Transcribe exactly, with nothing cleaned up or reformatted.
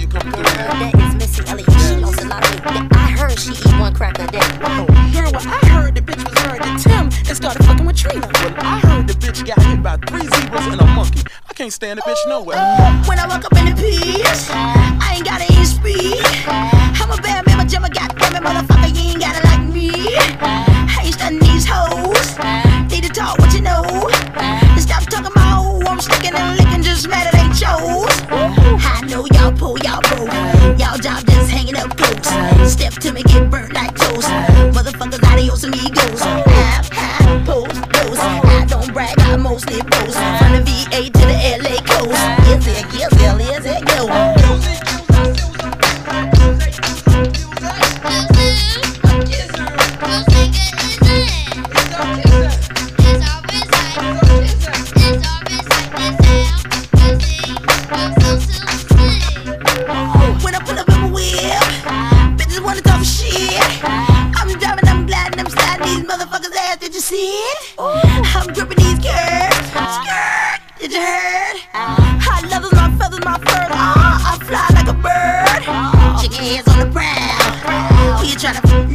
coming through there? That is Missy Elliott. She lost a lot of weight. I heard she eat one crack a day. Oh, girl, well, I heard the bitch was married to Tim and started fucking with Trina. Well, I heard the bitch got hit by three zebras and a monkey. I can't stand the bitch nowhere. When I walk up in the piece, I ain't gotta even speak. I'm a bad man, my jummer got women, motherfucker, you ain't gotta like me. I ain't stunning these hoes. Need to talk what you know. Stop talking about who I'm sticking and licking, just mad at they chose. I know y'all pull, y'all pull. Y'all job just hanging up close. Step to me, get burnt like toast. Motherfuckers, adios amigos. Half, half, pose, pose. I don't brag, I mostly boast. From the V A to the L A coast. Is it, is it, is it, go. When I pull up in my whip, bitches wanna talk shit. I'm driving, I'm gliding, I'm sliding these motherfuckers' ass. Did you see it? I'm gripping these curves. Skirt, did you heard? Hot leathers, my feathers, my fur. Oh, I fly like a bird. Chicken heads on the prowl. Who you tryna